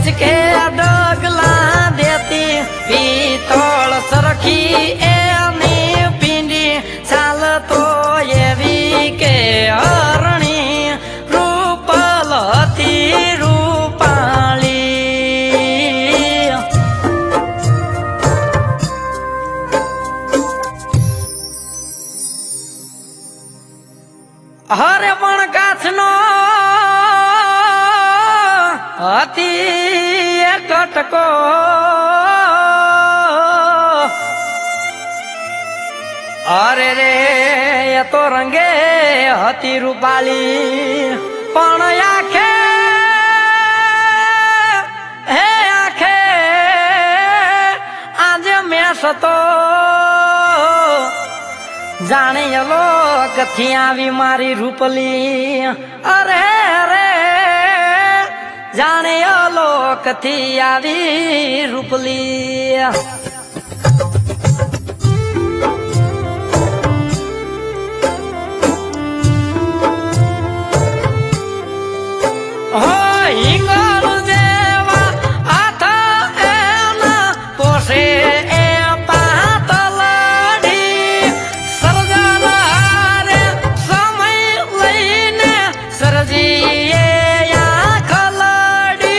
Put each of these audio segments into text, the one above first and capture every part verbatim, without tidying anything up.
हिचके डगला देती पीतल सरखी एनी पींडी चाल तो एवी के हरणी रूपल हती रूपाली हरे पण काछनो हती एक कटको अरे रे ये तो रंगे हती रूपाली पण आखे हे आखे आज मैं सतो जाने लो कथी आवी मारी रूपली अरे अरे जाने लो कथी आवी रूपली हो हिंगल देवा आथ एना पोसे ए पातलडी सरजना रे समय लईने सरजीए या खलडी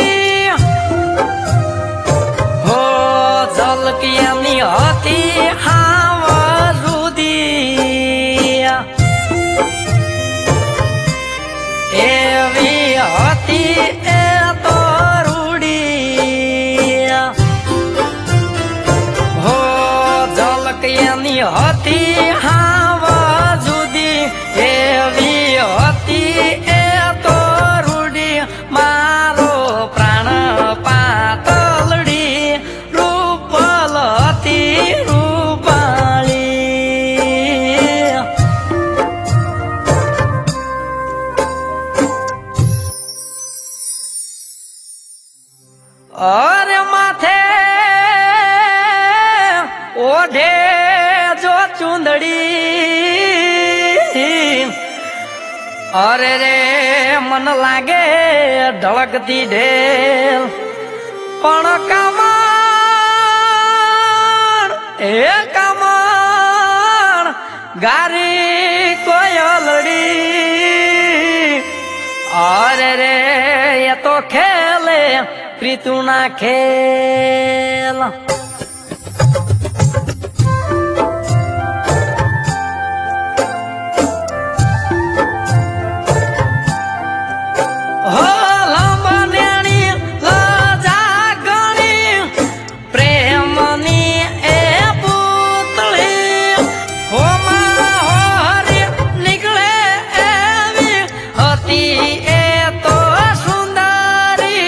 हो झलकियानी हती हावजुदी एवी हती ए तोरुडी हो झलकियानी हती हावजुदी एवी हती ए तोरुडी मारो प्राण पातलडी रूपल हती रूपाली अरे माथे ओढ़े जो चुंदड़ी अरे रे मन लागे ढळकती ढेल पण कामण ए कामण गारी कोयलड़ी अरे रे ये तो खेले प्रीतु ना खेल हो लंबनेणी लजागणी प्रेमनी ए पुतली हो मा होरी निकले एवी हती ए तो सुंदरी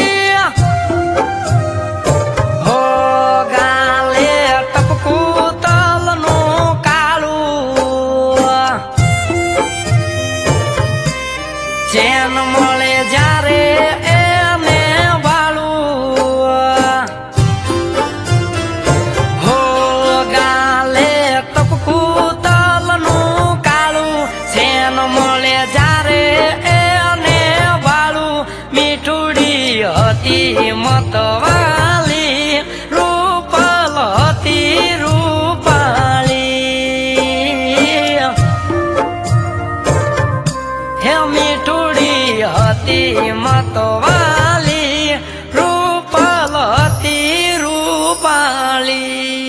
हो गाले टपकू तलनु काळू चैन मळे जारे एने वाळू हो गाले टपकू तलनु काळू चैन मळे जारे एने वाळू मीठुडी हती मतवाली रूपल हती रूपाली हे मीठुडी हती मतवाली रूपल हती रूपाली।